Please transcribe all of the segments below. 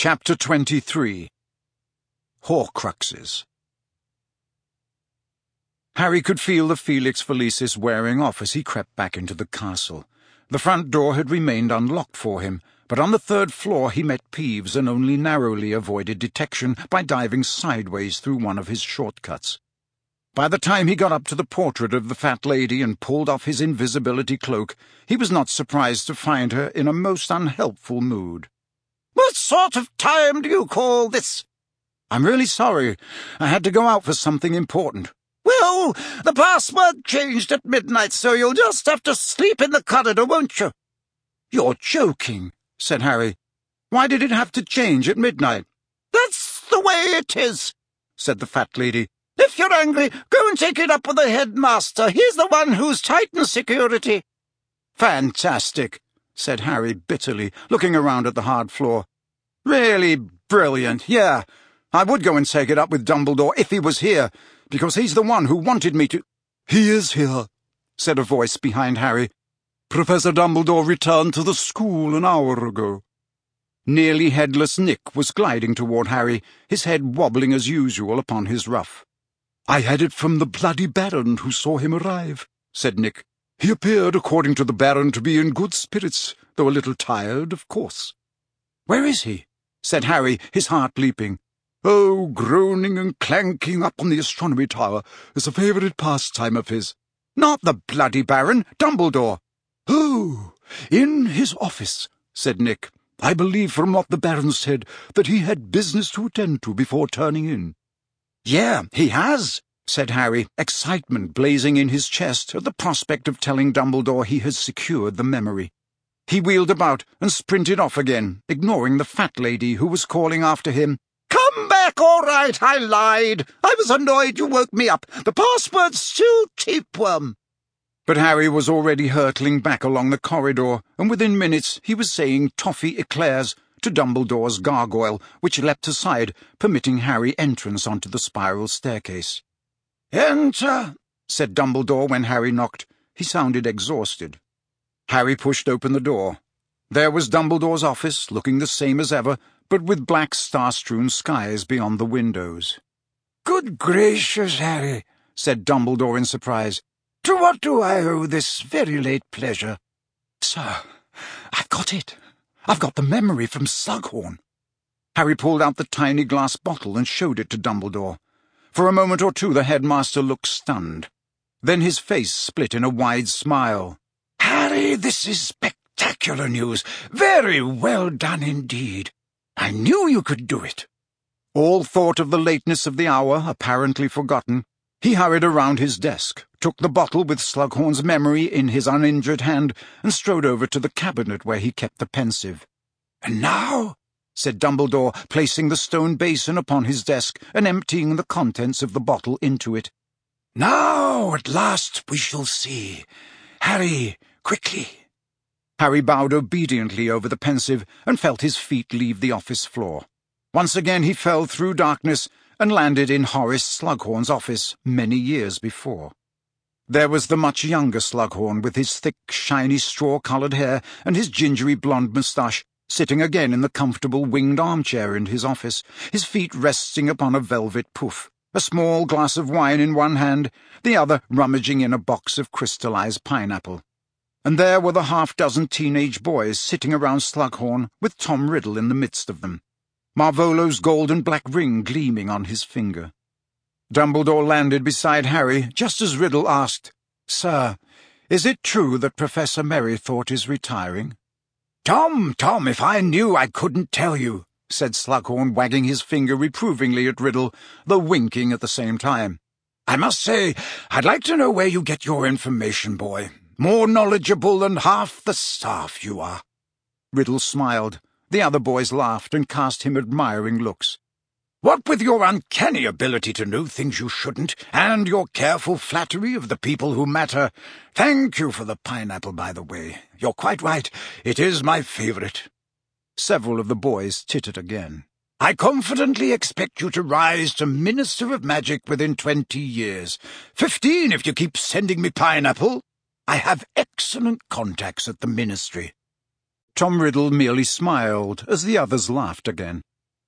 Chapter 23. Horcruxes. Harry could feel the Felix Felicis wearing off as he crept back into the castle. The front door had remained unlocked for him, but on the third floor he met Peeves and only narrowly avoided detection by diving sideways through one of his shortcuts. By the time he got up to the portrait of the fat lady and pulled off his invisibility cloak, he was not surprised to find her in a most unhelpful mood. "What sort of time do you call this?" "I'm really sorry. I had to go out for something important." "Well, the password changed at midnight, so you'll just have to sleep in the corridor, won't you?" "You're joking," said Harry. "Why did it have to change at midnight?" "That's the way it is," said the fat lady. "If you're angry, go and take it up with the headmaster. He's the one who's tightened security." "Fantastic," said Harry bitterly, looking around at the hard floor. "Really brilliant, yeah. I would go and take it up with Dumbledore if he was here, because he's the one who wanted me to—" "He is here," said a voice behind Harry. "Professor Dumbledore returned to the school an hour ago." Nearly headless Nick was gliding toward Harry, his head wobbling as usual upon his ruff. "I had it from the bloody Baron who saw him arrive," said Nick. "He appeared, according to the Baron, to be in good spirits, though a little tired, of course." "Where is he?" said Harry, his heart leaping. "Oh, groaning and clanking up on the astronomy tower is a favourite pastime of his." "Not the bloody Baron, Dumbledore." "Oh, in his office," said Nick. "I believe from what the Baron said that he had business to attend to before turning in." "Yeah, he has," said Harry, excitement blazing in his chest at the prospect of telling Dumbledore he had secured the memory. He wheeled about and sprinted off again, ignoring the fat lady who was calling after him. "Come back, all right, I lied. I was annoyed you woke me up. The password's still tapeworm." But Harry was already hurtling back along the corridor, and within minutes he was saying toffee eclairs to Dumbledore's gargoyle, which leapt aside, permitting Harry entrance onto the spiral staircase. "Enter," said Dumbledore when Harry knocked. He sounded exhausted. Harry pushed open the door. There was Dumbledore's office, looking the same as ever, but with black star-strewn skies beyond the windows. "Good gracious, Harry," said Dumbledore in surprise. "To what do I owe this very late pleasure?" "Sir, I've got it. I've got the memory from Slughorn." Harry pulled out the tiny glass bottle and showed it to Dumbledore. For a moment or two the headmaster looked stunned. Then his face split in a wide smile. "Harry, this is spectacular news. Very well done indeed. I knew you could do it." All thought of the lateness of the hour apparently forgotten, he hurried around his desk, took the bottle with Slughorn's memory in his uninjured hand, and strode over to the cabinet where he kept the pensive. "And now," said Dumbledore, placing the stone basin upon his desk and emptying the contents of the bottle into it. "Now, at last, we shall see. Harry, quickly." Harry bowed obediently over the pensive and felt his feet leave the office floor. Once again he fell through darkness and landed in Horace Slughorn's office many years before. There was the much younger Slughorn, with his thick, shiny, straw-coloured hair and his gingery blonde moustache, sitting again in the comfortable winged armchair in his office, his feet resting upon a velvet poof, a small glass of wine in one hand, the other rummaging in a box of crystallized pineapple. And there were the half-dozen teenage boys sitting around Slughorn, with Tom Riddle in the midst of them, Marvolo's gold and black ring gleaming on his finger. Dumbledore landed beside Harry just as Riddle asked, "Sir, is it true that Professor Merrythought is retiring?" Tom, if I knew I couldn't tell you," said Slughorn, wagging his finger reprovingly at Riddle, though winking at the same time. "I must say, I'd like to know where you get your information, boy. More knowledgeable than half the staff you are." Riddle smiled. The other boys laughed and cast him admiring looks. "What with your uncanny ability to know things you shouldn't, and your careful flattery of the people who matter— Thank you for the pineapple, by the way. You're quite right. It is my favourite." Several of the boys tittered again. "I confidently expect you to rise to Minister of Magic within 20 years. 15 if you keep sending me pineapple. I have excellent contacts at the Ministry." Tom Riddle merely smiled as the others laughed again.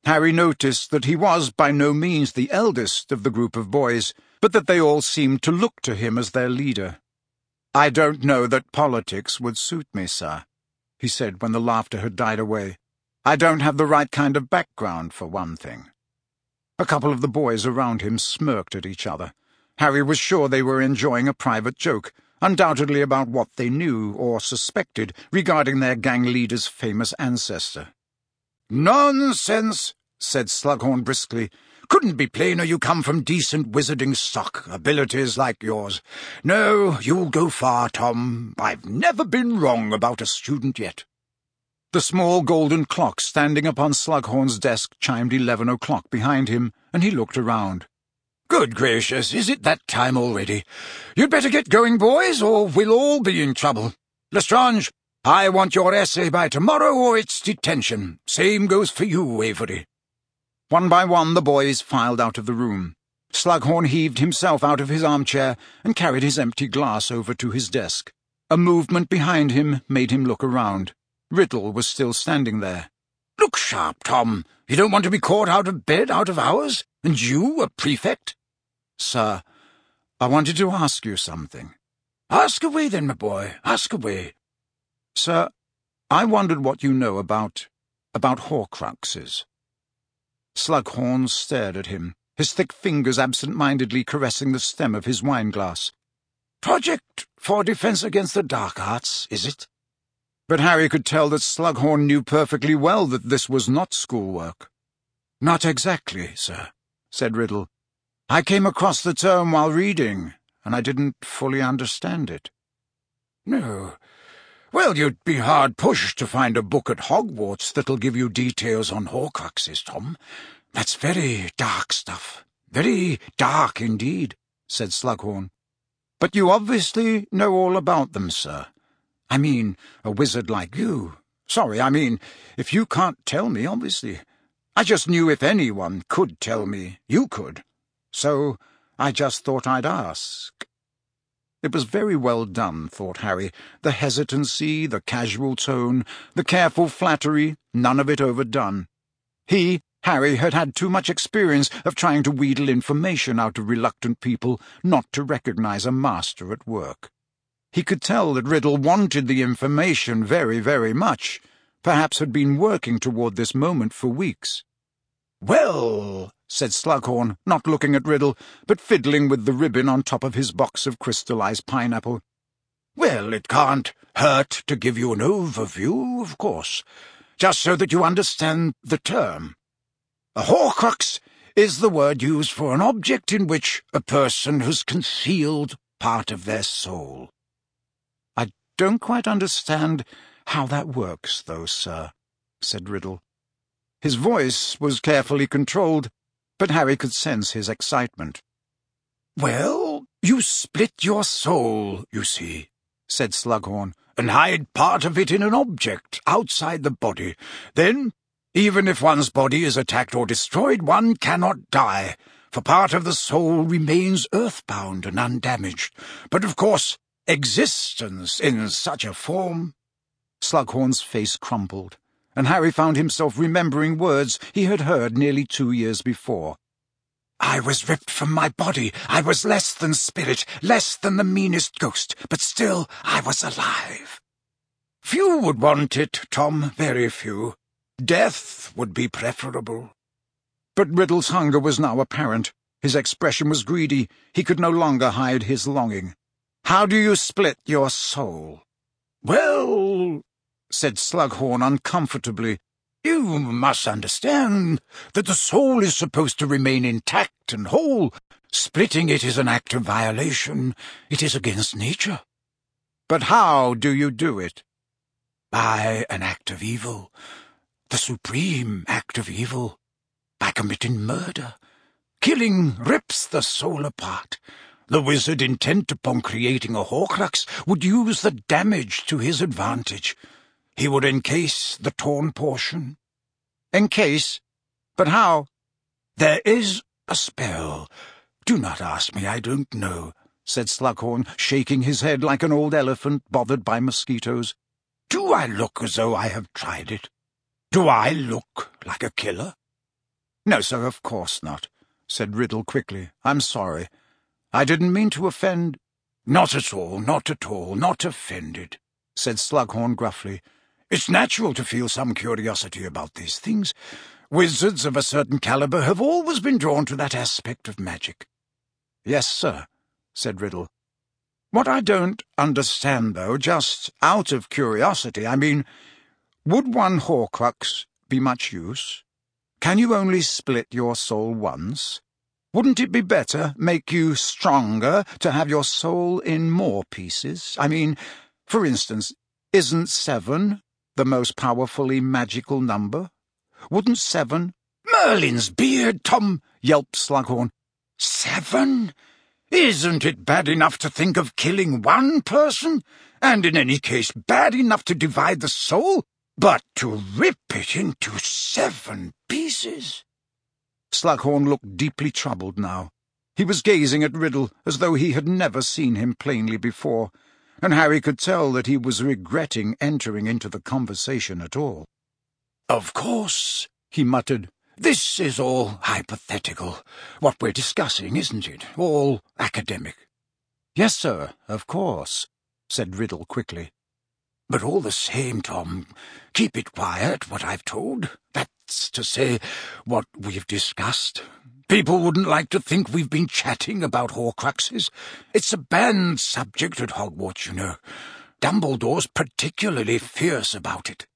Harry noticed that he was by no means the eldest of the group of boys, but that they all seemed to look to him as their leader. "I don't know that politics would suit me, sir," he said when the laughter had died away. "I don't have the right kind of background, for one thing." A couple of the boys around him smirked at each other. Harry was sure they were enjoying a private joke, undoubtedly about what they knew or suspected regarding their gang leader's famous ancestor. "Nonsense," said Slughorn briskly. "Couldn't be plainer you come from decent wizarding stock, abilities like yours. No, you'll go far, Tom. I've never been wrong about a student yet." The small golden clock standing upon Slughorn's desk chimed 11 o'clock behind him, and he looked around. "Good gracious, is it that time already? You'd better get going, boys, or we'll all be in trouble. Lestrange, I want your essay by tomorrow or it's detention. Same goes for you, Avery." One by one the boys filed out of the room. Slughorn heaved himself out of his armchair and carried his empty glass over to his desk. A movement behind him made him look around. Riddle was still standing there. "Look sharp, Tom. You don't want to be caught out of bed out of hours? And you, a prefect?" "Sir, I wanted to ask you something." "Ask away then, my boy, ask away." "Sir, I wondered what you know about Horcruxes." Slughorn stared at him, his thick fingers absent-mindedly caressing the stem of his wine-glass. "Project for Defense Against the Dark Arts, is it?" But Harry could tell that Slughorn knew perfectly well that this was not schoolwork. "Not exactly, sir," said Riddle. "I came across the term while reading, and I didn't fully understand it." "No. Well, you'd be hard-pushed to find a book at Hogwarts that'll give you details on Horcruxes, Tom. That's very dark stuff. Very dark indeed," said Slughorn. "But you obviously know all about them, sir. I mean, a wizard like you. Sorry, I mean, if you can't tell me, obviously. I just knew if anyone could tell me, you could. So I just thought I'd ask." It was very well done, thought Harry. The hesitancy, the casual tone, the careful flattery, none of it overdone. Harry, had had too much experience of trying to wheedle information out of reluctant people not to recognize a master at work. He could tell that Riddle wanted the information very, very much, perhaps had been working toward this moment for weeks. "Well," said Slughorn, not looking at Riddle, but fiddling with the ribbon on top of his box of crystallized pineapple. "Well, it can't hurt to give you an overview, of course, just so that you understand the term. A Horcrux is the word used for an object in which a person has concealed part of their soul." "I don't quite understand how that works, though, sir," said Riddle. His voice was carefully controlled, but Harry could sense his excitement. "Well, you split your soul, you see," said Slughorn, "and hide part of it in an object outside the body. Then, even if one's body is attacked or destroyed, one cannot die, for part of the soul remains earthbound and undamaged. But, of course, existence in such a form—" Slughorn's face crumpled, and Harry found himself remembering words he had heard nearly 2 years before. "I was ripped from my body. I was less than spirit, less than the meanest ghost, but still I was alive. Few would want it, Tom, very few. Death would be preferable." But Riddle's hunger was now apparent. His expression was greedy. He could no longer hide his longing. "How do you split your soul?" "Well," said Slughorn uncomfortably, "you must understand that the soul is supposed to remain intact and whole. Splitting it is an act of violation. It is against nature." "But how do you do it?" "By an act of evil. The supreme act of evil. By committing murder. Killing rips the soul apart. The wizard intent upon creating a Horcrux would use the damage to his advantage. He would encase the torn portion." "Encase? But how?" "There is a spell. Do not ask me, I don't know," said Slughorn, shaking his head like an old elephant bothered by mosquitoes. "Do I look as though I have tried it? Do I look like a killer?" "No, sir, of course not," said Riddle quickly. "I'm sorry. I didn't mean to offend—" "Not at all, not at all, not offended," said Slughorn gruffly. "It's natural to feel some curiosity about these things. Wizards of a certain caliber have always been drawn to that aspect of magic." "Yes, sir," said Riddle. "What I don't understand, though, just out of curiosity, I mean, would one Horcrux be much use? Can you only split your soul once? Wouldn't it be better, make you stronger, to have your soul in more pieces? I mean, for instance, isn't 7 the most powerfully magical number? Wouldn't 7— "Merlin's beard, Tom!" yelped Slughorn. "7? Isn't it bad enough to think of killing one person? And in any case bad enough to divide the soul? But to rip it into 7 pieces?" Slughorn looked deeply troubled now. He was gazing at Riddle as though he had never seen him plainly before, and Harry could tell that he was regretting entering into the conversation at all. "Of course," he muttered. "This is all hypothetical. What we're discussing, isn't it? All academic." "Yes, sir, of course," said Riddle quickly. "But all the same, Tom, keep it quiet, what I've told. That's to say, what we've discussed. People wouldn't like to think we've been chatting about Horcruxes. It's a banned subject at Hogwarts, you know. Dumbledore's particularly fierce about it."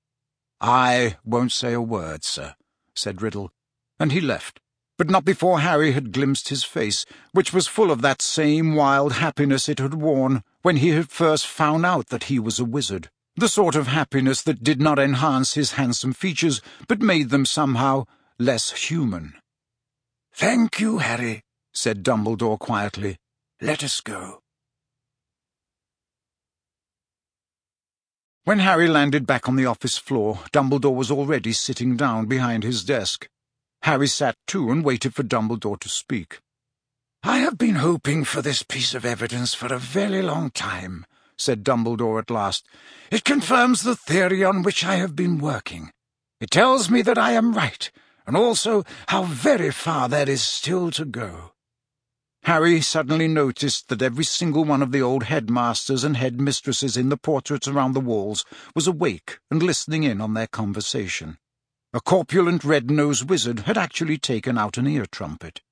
"I won't say a word, sir," said Riddle, and he left, but not before Harry had glimpsed his face, which was full of that same wild happiness it had worn when he had first found out that he was a wizard, the sort of happiness that did not enhance his handsome features, but made them somehow less human. "Thank you, Harry," said Dumbledore quietly. "Let us go." When Harry landed back on the office floor, Dumbledore was already sitting down behind his desk. Harry sat too and waited for Dumbledore to speak. "I have been hoping for this piece of evidence for a very long time," said Dumbledore at last. "It confirms the theory on which I have been working. It tells me that I am right, and also how very far there is still to go." Harry suddenly noticed that every single one of the old headmasters and headmistresses in the portraits around the walls was awake and listening in on their conversation. A corpulent red-nosed wizard had actually taken out an ear-trumpet.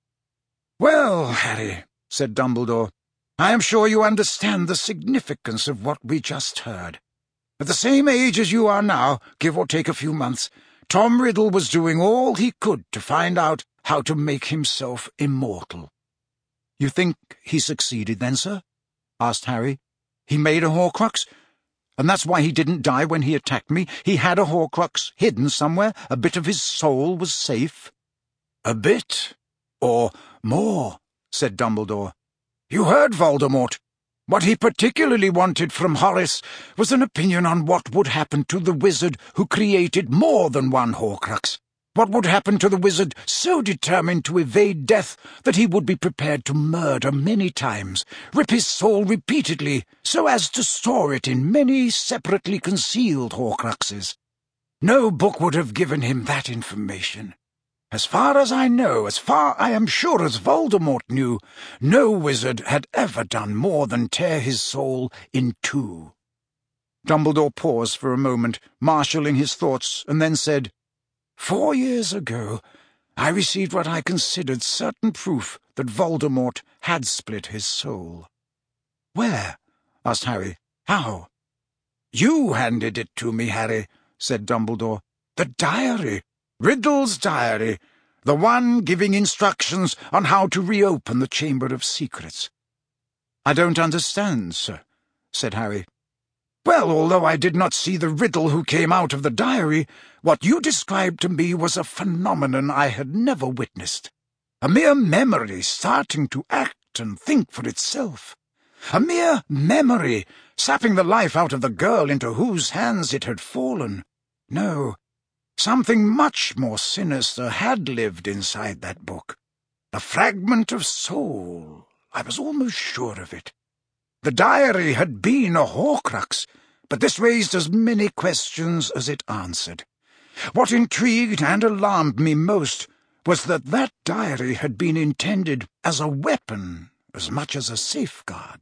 "Well, Harry," said Dumbledore, "I am sure you understand the significance of what we just heard. At the same age as you are now, give or take a few months, Tom Riddle was doing all he could to find out how to make himself immortal." "You think he succeeded then, sir?" asked Harry. "He made a Horcrux? And that's why he didn't die when he attacked me? He had a Horcrux hidden somewhere? A bit of his soul was safe?" "A bit, or more," said Dumbledore. "You heard Voldemort. What he particularly wanted from Horace was an opinion on what would happen to the wizard who created more than one Horcrux. What would happen to the wizard so determined to evade death that he would be prepared to murder many times, rip his soul repeatedly, so as to store it in many separately concealed Horcruxes. No book would have given him that information. As far as I know, as far, I am sure, as Voldemort knew, no wizard had ever done more than tear his soul in 2. Dumbledore paused for a moment, marshalling his thoughts, and then said, 4 years ago, I received what I considered certain proof that Voldemort had split his soul." "Where?" asked Harry. "How?" "You handed it to me, Harry," said Dumbledore. "The diary. Riddle's diary. The one giving instructions on how to reopen the Chamber of Secrets." "I don't understand, sir," said Harry. "Well, although I did not see the riddle who came out of the diary, what you described to me was a phenomenon I had never witnessed. A mere memory starting to act and think for itself. A mere memory, sapping the life out of the girl into whose hands it had fallen. No, something much more sinister had lived inside that book. A fragment of soul. I was almost sure of it. The diary had been a Horcrux, but this raised as many questions as it answered. What intrigued and alarmed me most was that that diary had been intended as a weapon as much as a safeguard.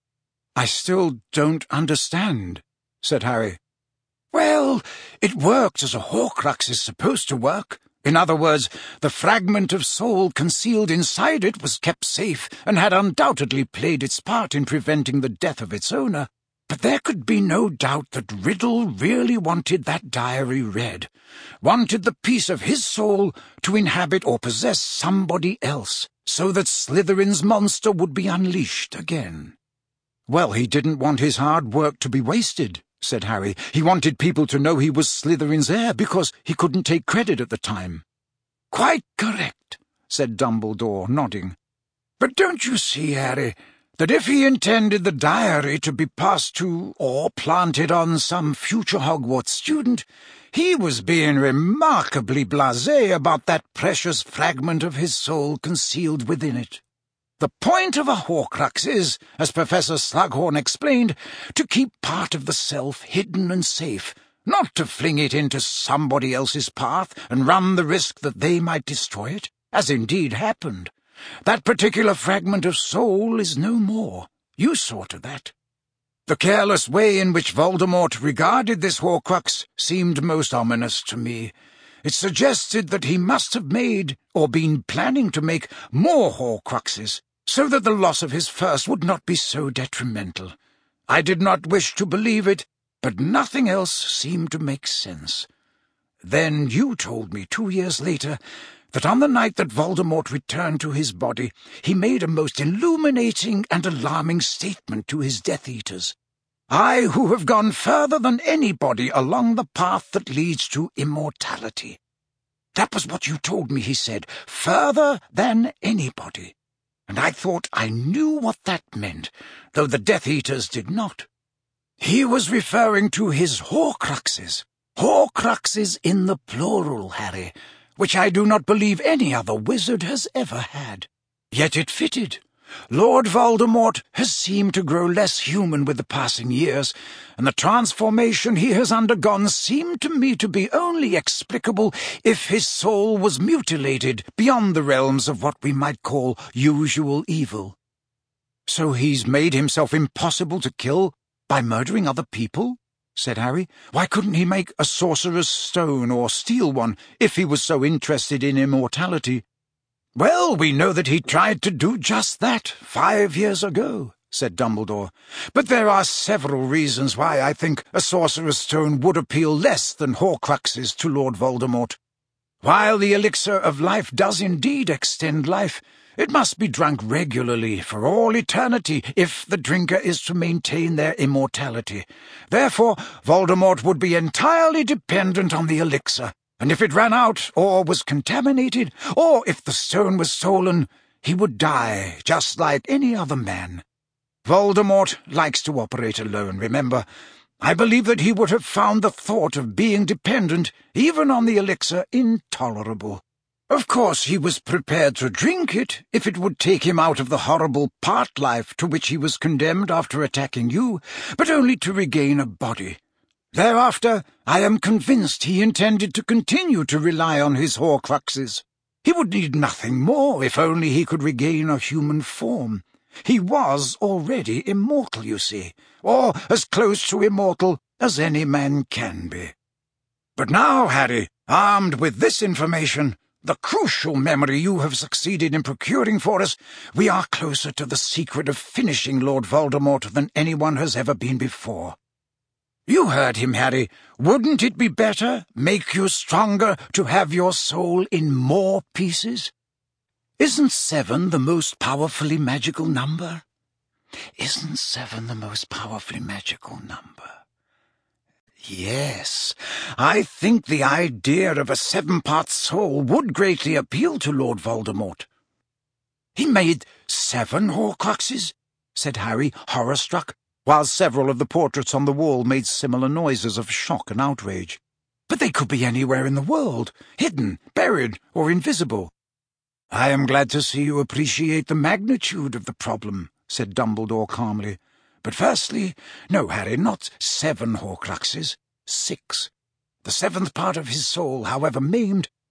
"I still don't understand," said Harry. "Well, it worked as a Horcrux is supposed to work. In other words, the fragment of soul concealed inside it was kept safe and had undoubtedly played its part in preventing the death of its owner. But there could be no doubt that Riddle really wanted that diary read, wanted the piece of his soul to inhabit or possess somebody else, so that Slytherin's monster would be unleashed again." "Well, he didn't want his hard work to be wasted," said Harry. "He wanted people to know he was Slytherin's heir because he couldn't take credit at the time." "Quite correct," said Dumbledore, nodding. "But don't you see, Harry, that if he intended the diary to be passed to or planted on some future Hogwarts student, he was being remarkably blasé about that precious fragment of his soul concealed within it? The point of a Horcrux is, as Professor Slughorn explained, to keep part of the self hidden and safe, not to fling it into somebody else's path and run the risk that they might destroy it, as indeed happened. That particular fragment of soul is no more. You saw to that. The careless way in which Voldemort regarded this Horcrux seemed most ominous to me. It suggested that he must have made, or been planning to make, more Horcruxes, so that the loss of his first would not be so detrimental. I did not wish to believe it, but nothing else seemed to make sense. Then you told me 2 years later that on the night that Voldemort returned to his body, he made a most illuminating and alarming statement to his Death Eaters. I, who have gone further than anybody along the path that leads to immortality. That was what you told me, he said, further than anybody. And I thought I knew what that meant, though the Death Eaters did not. He was referring to his Horcruxes. Horcruxes in the plural, Harry, which I do not believe any other wizard has ever had. Yet it fitted. Lord Voldemort has seemed to grow less human with the passing years, and the transformation he has undergone seemed to me to be only explicable if his soul was mutilated beyond the realms of what we might call usual evil. "So he's made himself impossible to kill by murdering other people?" said Harry. "Why couldn't he make a sorcerer's stone or steal one if he was so interested in immortality?" "Well, we know that he tried to do just that 5 years ago," said Dumbledore. "But there are several reasons why I think a Sorcerer's Stone would appeal less than Horcruxes to Lord Voldemort. While the elixir of life does indeed extend life, it must be drunk regularly for all eternity if the drinker is to maintain their immortality. Therefore, Voldemort would be entirely dependent on the elixir. And if it ran out, or was contaminated, or if the stone was stolen, he would die, just like any other man. Voldemort likes to operate alone, remember. I believe that he would have found the thought of being dependent, even on the elixir, intolerable. Of course, he was prepared to drink it, if it would take him out of the horrible part-life to which he was condemned after attacking you, but only to regain a body. Thereafter, I am convinced he intended to continue to rely on his Horcruxes. He would need nothing more if only he could regain a human form. He was already immortal, you see, or as close to immortal as any man can be. But now, Harry, armed with this information, the crucial memory you have succeeded in procuring for us, we are closer to the secret of finishing Lord Voldemort than anyone has ever been before. You heard him, Harry. Wouldn't it be better, make you stronger, to have your soul in more pieces? Isn't 7 the most powerfully magical number? Isn't 7 the most powerfully magical number? Yes, I think the idea of a 7-part soul would greatly appeal to Lord Voldemort. He made 7 Horcruxes, said Harry, horror-struck, while several of the portraits on the wall made similar noises of shock and outrage. But they could be anywhere in the world, hidden, buried, or invisible. I am glad to see you appreciate the magnitude of the problem, said Dumbledore calmly. But firstly, no, Harry, not 7 Horcruxes, 6. The 7th part of his soul, however maimed,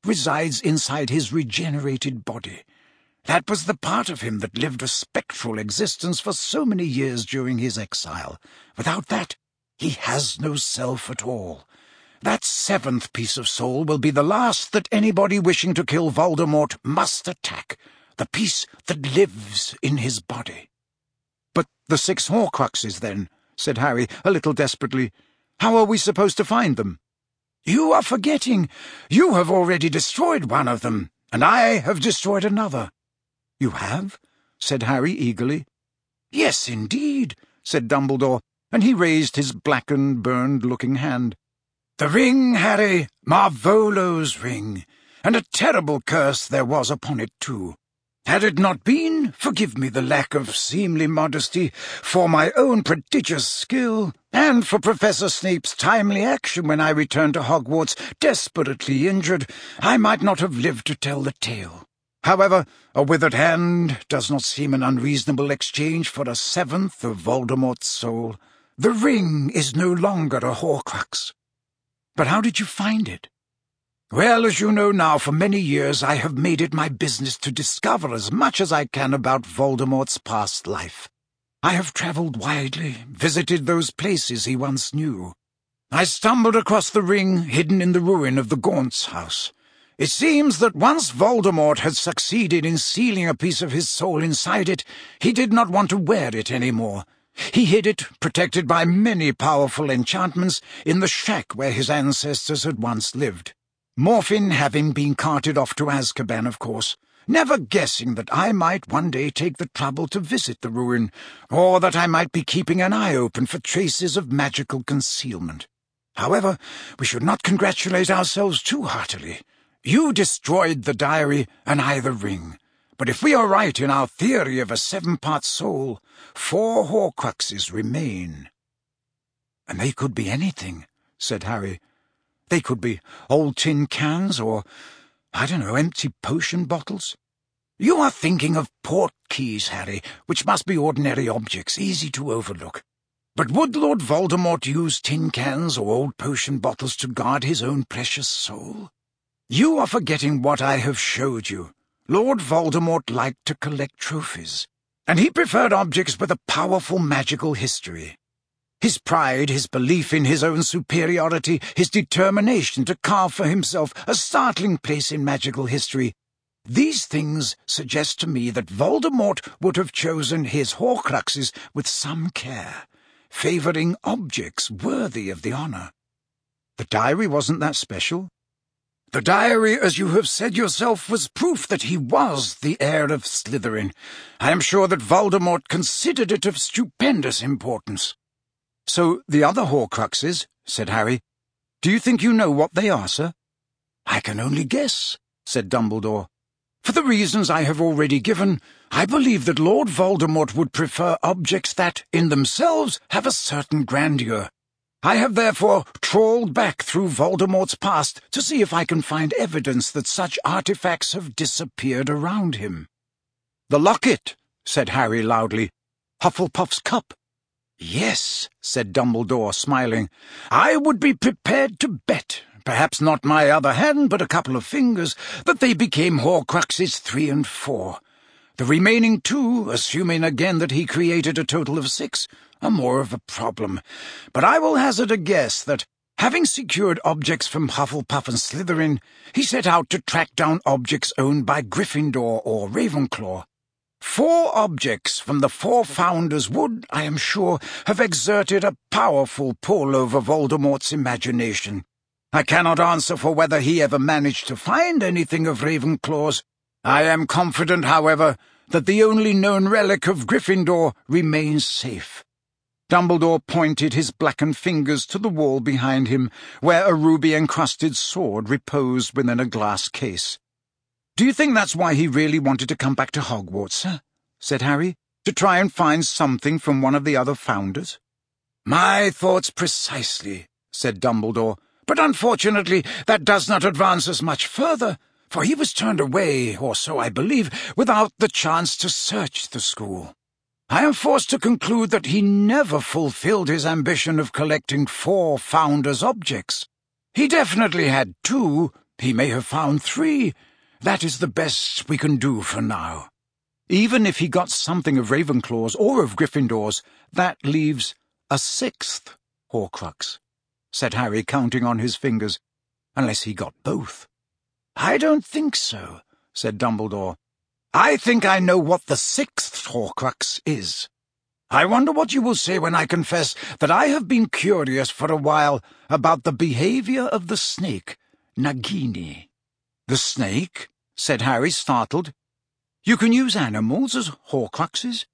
resides inside his regenerated body. That was the part of him that lived a spectral existence for so many years during his exile. Without that, he has no self at all. That seventh piece of soul will be the last that anybody wishing to kill Voldemort must attack, the piece that lives in his body. "But the 6 Horcruxes, then," said Harry, a little desperately. "How are we supposed to find them?" "You are forgetting. You have already destroyed one of them, and I have destroyed another." "You have?" said Harry eagerly. "Yes, indeed," said Dumbledore, and he raised his blackened, burned-looking hand. "The ring, Harry, Marvolo's ring, and a terrible curse there was upon it, too. Had it not been, forgive me the lack of seemly modesty, for my own prodigious skill, and for Professor Snape's timely action when I returned to Hogwarts desperately injured, I might not have lived to tell the tale. However, a withered hand does not seem an unreasonable exchange for a 7th of Voldemort's soul. The ring is no longer a Horcrux." "But how did you find it?" "Well, as you know now, for many years I have made it my business to discover as much as I can about Voldemort's past life. I have travelled widely, visited those places he once knew. I stumbled across the ring hidden in the ruin of the Gaunts house. It seems that once Voldemort had succeeded in sealing a piece of his soul inside it, he did not want to wear it any more. He hid it, protected by many powerful enchantments, in the shack where his ancestors had once lived. Morphin having been carted off to Azkaban, of course, never guessing that I might one day take the trouble to visit the ruin, or that I might be keeping an eye open for traces of magical concealment. However, we should not congratulate ourselves too heartily. You destroyed the diary, and I the ring. But if we are right in our theory of a 7-part soul, 4 Horcruxes remain." "And they could be anything," said Harry. "They could be old tin cans or, I don't know, empty potion bottles." "You are thinking of port keys, Harry, which must be ordinary objects, easy to overlook. But would Lord Voldemort use tin cans or old potion bottles to guard his own precious soul? You are forgetting what I have showed you. Lord Voldemort liked to collect trophies, and he preferred objects with a powerful magical history. His pride, his belief in his own superiority, his determination to carve for himself a startling place in magical history, these things suggest to me that Voldemort would have chosen his Horcruxes with some care, favouring objects worthy of the honour." "The diary wasn't that special?" "The diary, as you have said yourself, was proof that he was the heir of Slytherin. I am sure that Voldemort considered it of stupendous importance." "So the other Horcruxes," said Harry, "do you think you know what they are, sir?" "I can only guess," said Dumbledore. "For the reasons I have already given, I believe that Lord Voldemort would prefer objects that, in themselves, have a certain grandeur. I have therefore trawled back through Voldemort's past to see if I can find evidence that such artifacts have disappeared around him." "The locket," said Harry loudly. "Hufflepuff's cup." "Yes," said Dumbledore, smiling. "I would be prepared to bet, perhaps not my other hand, but a couple of fingers, that they became Horcruxes 3 and 4. The remaining 2, assuming again that he created a total of 6, are more of a problem. But I will hazard a guess that, having secured objects from Hufflepuff and Slytherin, he set out to track down objects owned by Gryffindor or Ravenclaw. 4 objects from the 4 founders would, I am sure, have exerted a powerful pull over Voldemort's imagination. I cannot answer for whether he ever managed to find anything of Ravenclaw's. I am confident, however, that the only known relic of Gryffindor remains safe." Dumbledore pointed his blackened fingers to the wall behind him, where a ruby-encrusted sword reposed within a glass case. "Do you think that's why he really wanted to come back to Hogwarts, sir?" said Harry. "To try and find something from one of the other founders?" "My thoughts precisely," said Dumbledore. "But unfortunately that does not advance us much further, for he was turned away, or so I believe, without the chance to search the school. I am forced to conclude that he never fulfilled his ambition of collecting 4 founders' objects. He definitely had 2, He may have found 3. That is the best we can do for now. Even if he got something of Ravenclaw's or of Gryffindor's, that leaves a 6th Horcrux, said Harry, counting on his fingers, unless he got both. I don't think so, said Dumbledore. I think I know what the 6th Horcrux is. I wonder what you will say when I confess that I have been curious for a while about the behavior of the snake, Nagini. The snake? Said Harry, startled. You can use animals as Horcruxes?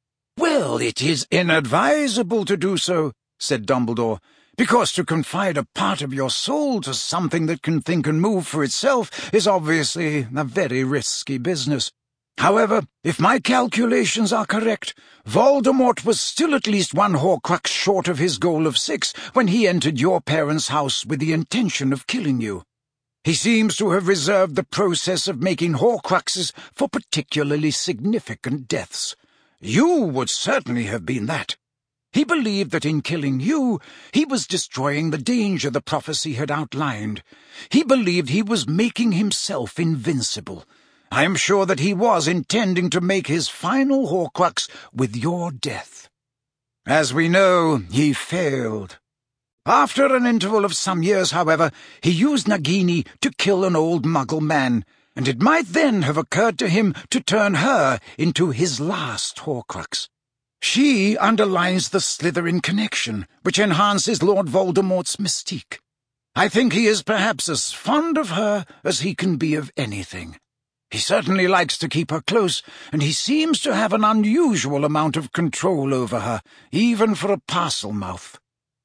Well, it is inadvisable to do so, said Dumbledore, because to confide a part of your soul to something that can think and move for itself is obviously a very risky business. However, if my calculations are correct, Voldemort was still at least 1 Horcrux short of his goal of 6 when he entered your parents' house with the intention of killing you. He seems to have reserved the process of making Horcruxes for particularly significant deaths. You would certainly have been that. He believed that in killing you, he was destroying the danger the prophecy had outlined. He believed he was making himself invincible. I am sure that he was intending to make his final Horcrux with your death. As we know, he failed. After an interval of some years, however, he used Nagini to kill an old Muggle man, and it might then have occurred to him to turn her into his last Horcrux. She underlines the Slytherin connection, which enhances Lord Voldemort's mystique. I think he is perhaps as fond of her as he can be of anything. He certainly likes to keep her close, and he seems to have an unusual amount of control over her, even for a Parselmouth.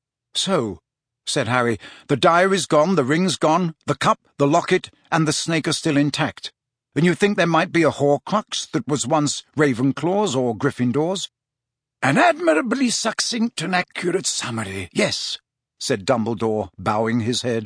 So, said Harry, the diary's gone, the ring's gone, the cup, the locket, and the snake are still intact. And you think there might be a Horcrux that was once Ravenclaw's or Gryffindor's? An admirably succinct and accurate summary, yes, said Dumbledore, bowing his head.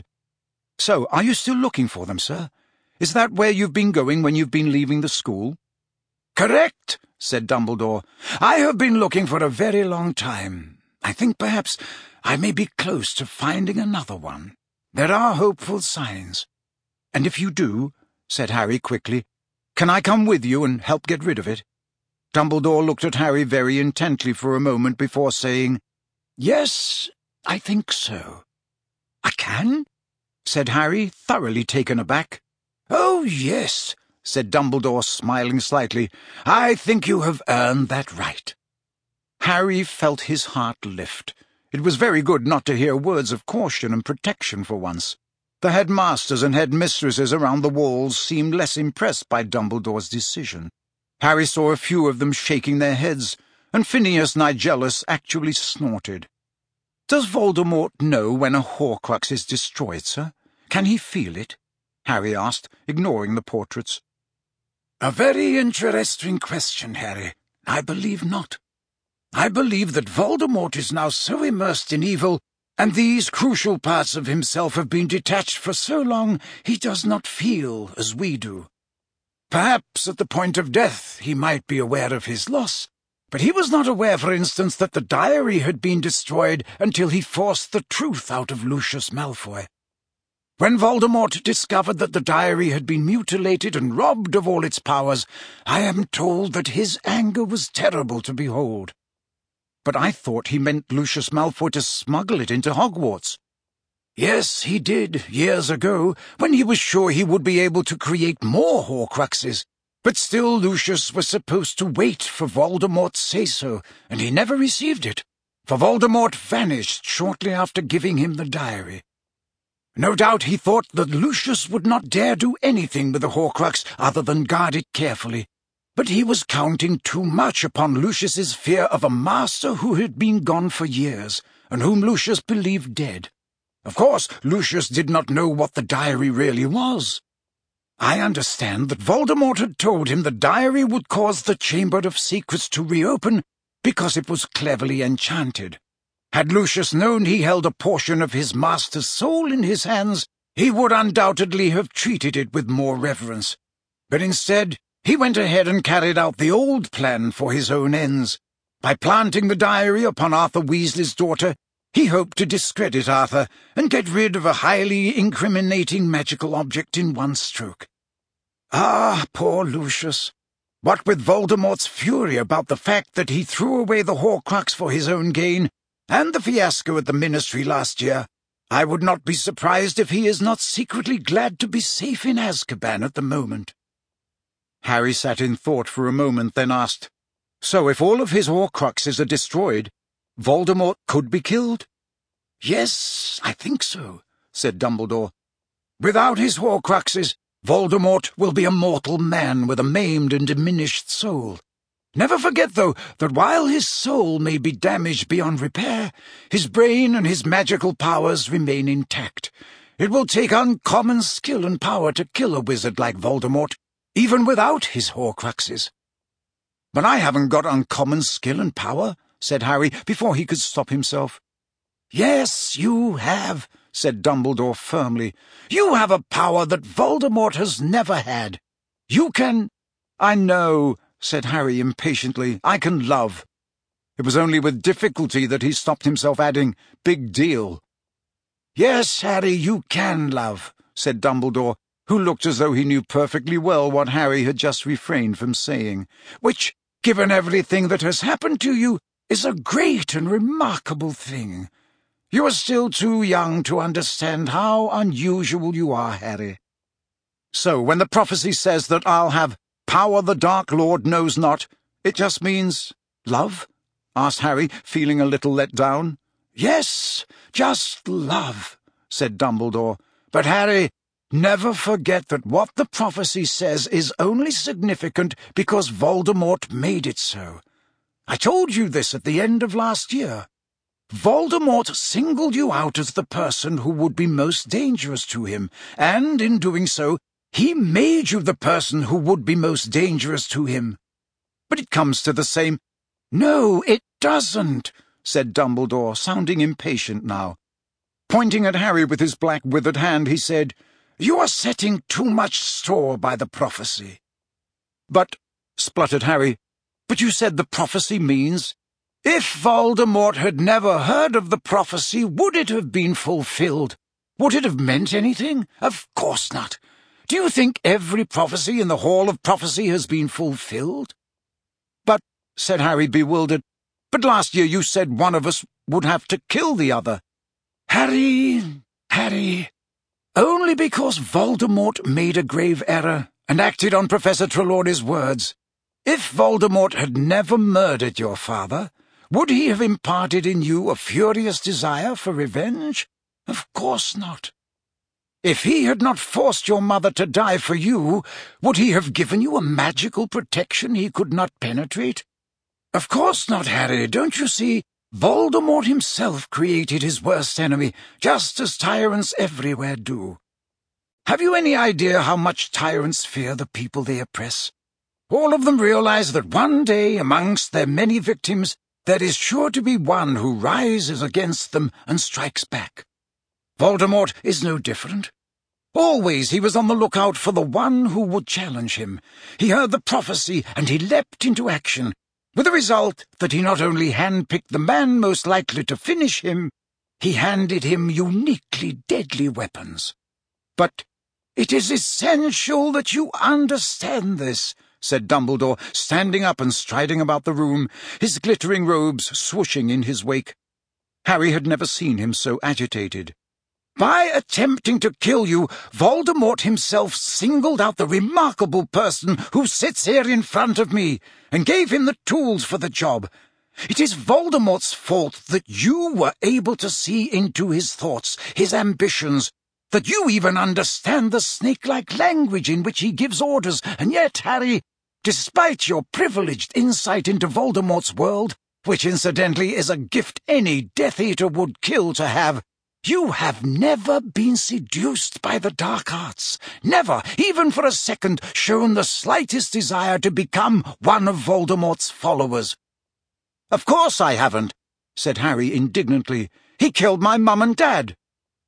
So, are you still looking for them, sir? Is that where you've been going when you've been leaving the school? Correct, said Dumbledore. I have been looking for a very long time. I think perhaps I may be close to finding another one. There are hopeful signs. And if you do, said Harry quickly, can I come with you and help get rid of it? Dumbledore looked at Harry very intently for a moment before saying, Yes, I think so. I can? Said Harry, thoroughly taken aback. Oh, yes, said Dumbledore, smiling slightly. I think you have earned that right. Harry felt his heart lift. It was very good not to hear words of caution and protection for once. The headmasters and headmistresses around the walls seemed less impressed by Dumbledore's decision. Harry saw a few of them shaking their heads, and Phineas Nigellus actually snorted. "Does Voldemort know when a Horcrux is destroyed, sir? Can he feel it?" Harry asked, ignoring the portraits. A very interesting question, Harry. I believe not. I believe that Voldemort is now so immersed in evil, and these crucial parts of himself have been detached for so long he does not feel as we do. Perhaps at the point of death he might be aware of his loss, but he was not aware, for instance, that the diary had been destroyed until he forced the truth out of Lucius Malfoy. When Voldemort discovered that the diary had been mutilated and robbed of all its powers, I am told that his anger was terrible to behold. But I thought he meant Lucius Malfoy to smuggle it into Hogwarts. Yes, he did, years ago, when he was sure he would be able to create more Horcruxes. But still Lucius was supposed to wait for Voldemort's say-so, and he never received it, for Voldemort vanished shortly after giving him the diary. No doubt he thought that Lucius would not dare do anything with the Horcrux other than guard it carefully. But he was counting too much upon Lucius's fear of a master who had been gone for years, and whom Lucius believed dead. Of course, Lucius did not know what the diary really was. I understand that Voldemort had told him the diary would cause the Chamber of Secrets to reopen because it was cleverly enchanted. Had Lucius known he held a portion of his master's soul in his hands, he would undoubtedly have treated it with more reverence. But instead, he went ahead and carried out the old plan for his own ends. By planting the diary upon Arthur Weasley's daughter, He hoped to discredit Arthur and get rid of a highly incriminating magical object in one stroke. Ah, poor Lucius. What with Voldemort's fury about the fact that he threw away the Horcrux for his own gain, and the fiasco at the Ministry last year, I would not be surprised if he is not secretly glad to be safe in Azkaban at the moment. Harry sat in thought for a moment, then asked, "So if all of his Horcruxes are destroyed, Voldemort could be killed?" "Yes, I think so," said Dumbledore. "Without his Horcruxes, Voldemort will be a mortal man with a maimed and diminished soul. Never forget, though, that while his soul may be damaged beyond repair, his brain and his magical powers remain intact. It will take uncommon skill and power to kill a wizard like Voldemort, even without his Horcruxes." "But I haven't got uncommon skill and power," said Harry, before he could stop himself. "Yes, you have," said Dumbledore firmly. "You have a power that Voldemort has never had. You can—" "I know," said Harry impatiently. "I can love." It was only with difficulty that he stopped himself, adding, "Big deal." "Yes, Harry, you can love," said Dumbledore, who looked as though he knew perfectly well what Harry had just refrained from saying, "which, given everything that has happened to you, is a great and remarkable thing. You are still too young to understand how unusual you are, Harry." "So when the prophecy says that I'll have power the Dark Lord knows not, it just means love?" asked Harry, feeling a little let down. "Yes, just love," said Dumbledore. "But, Harry, never forget that what the prophecy says is only significant because Voldemort made it so. I told you this at the end of last year. Voldemort singled you out as the person who would be most dangerous to him, and in doing so, he made you the person who would be most dangerous to him." "But it comes to the same—" "No, it doesn't," said Dumbledore, sounding impatient now. Pointing at Harry with his black withered hand, he said, "You are setting too much store by the prophecy." "But," spluttered Harry, "but you said the prophecy means—" "If Voldemort had never heard of the prophecy, would it have been fulfilled? Would it have meant anything? Of course not. Do you think every prophecy in the Hall of Prophecy has been fulfilled?" "But," said Harry, bewildered, "but last year you said one of us would have to kill the other." Harry, only because Voldemort made a grave error and acted on Professor Trelawney's words. If Voldemort had never murdered your father, would he have imparted in you a furious desire for revenge? Of course not. If he had not forced your mother to die for you, would he have given you a magical protection he could not penetrate? Of course not, Harry. Don't you see? Voldemort himself created his worst enemy, just as tyrants everywhere do. Have you any idea how much tyrants fear the people they oppress? All of them realize that one day, amongst their many victims, there is sure to be one who rises against them and strikes back. Voldemort is no different. Always he was on the lookout for the one who would challenge him. He heard the prophecy, and he leapt into action, with the result that he not only handpicked the man most likely to finish him, he handed him uniquely deadly weapons. But it is essential that you understand this, said Dumbledore, standing up and striding about the room, his glittering robes swooshing in his wake. Harry had never seen him so agitated. By attempting to kill you, Voldemort himself singled out the remarkable person who sits here in front of me, and gave him the tools for the job. It is Voldemort's fault that you were able to see into his thoughts, his ambitions, that you even understand the snake-like language in which he gives orders, and yet, Harry, despite your privileged insight into Voldemort's world, which incidentally is a gift any Death Eater would kill to have, you have never been seduced by the dark arts, never, even for a second, shown the slightest desire to become one of Voldemort's followers. Of course I haven't, said Harry indignantly. He killed my mum and dad.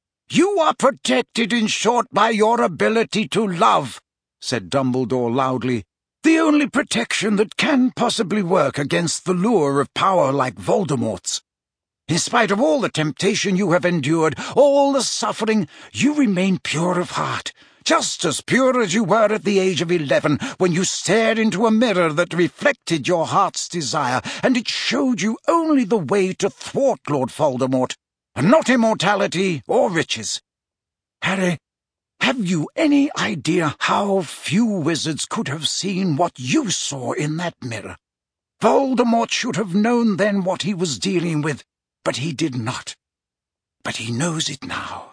You are protected, in short, by your ability to love, said Dumbledore loudly. The only protection that can possibly work against the lure of power like Voldemort's. In spite of all the temptation you have endured, all the suffering, you remain pure of heart, just as pure as you were at the age of 11, when you stared into a mirror that reflected your heart's desire, and it showed you only the way to thwart Lord Voldemort, and not immortality or riches. Harry, have you any idea how few wizards could have seen what you saw in that mirror? Voldemort should have known then what he was dealing with, but he did not. But he knows it now.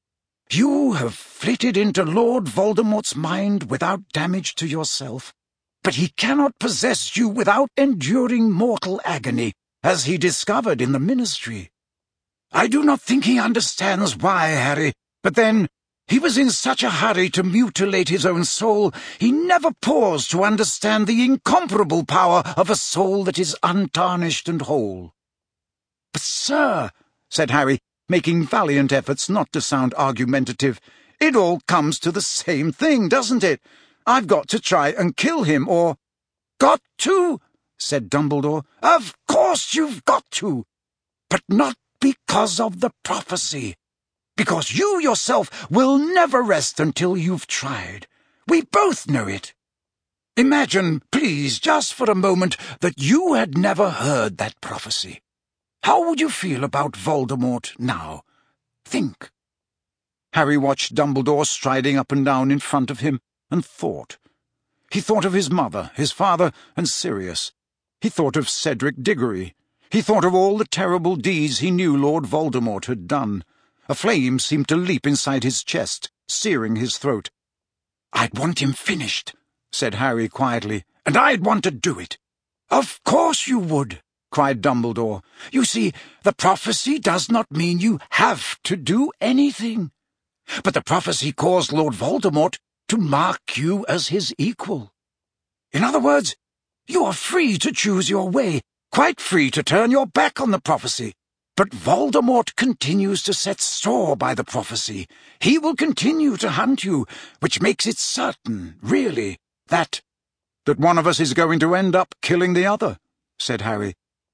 You have flitted into Lord Voldemort's mind without damage to yourself, but he cannot possess you without enduring mortal agony, as he discovered in the Ministry. I do not think he understands why, Harry, but then, he was in such a hurry to mutilate his own soul, he never paused to understand the incomparable power of a soul that is untarnished and whole. But, sir, said Harry, making valiant efforts not to sound argumentative, it all comes to the same thing, doesn't it? I've got to try and kill him, or— Got to? Said Dumbledore. Of course you've got to. But not because of the prophecy. Because you yourself will never rest until you've tried. We both know it. Imagine, please, just for a moment, that you had never heard that prophecy. How would you feel about Voldemort now? Think. Harry watched Dumbledore striding up and down in front of him, and thought. He thought of his mother, his father, and Sirius. He thought of Cedric Diggory. He thought of all the terrible deeds he knew Lord Voldemort had done. A flame seemed to leap inside his chest, searing his throat. "I'd want him finished," said Harry quietly, "and I'd want to do it." "Of course you would," cried Dumbledore. "You see, the prophecy does not mean you have to do anything. But the prophecy caused Lord Voldemort to mark you as his equal. In other words, you are free to choose your way, quite free to turn your back on the prophecy. But Voldemort continues to set store by the prophecy. He will continue to hunt you, which makes it certain, really, that one of us is going to end up killing the other," said Harry.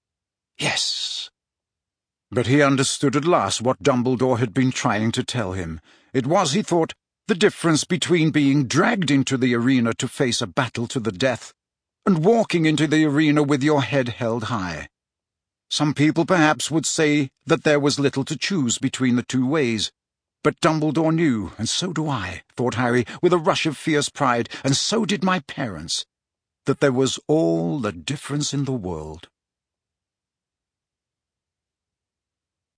"Yes." But he understood at last what Dumbledore had been trying to tell him. It was, he thought, the difference between being dragged into the arena to face a battle to the death and walking into the arena with your head held high. Some people perhaps would say that there was little to choose between the two ways, but Dumbledore knew, and so do I, thought Harry, with a rush of fierce pride, and so did my parents, that there was all the difference in the world.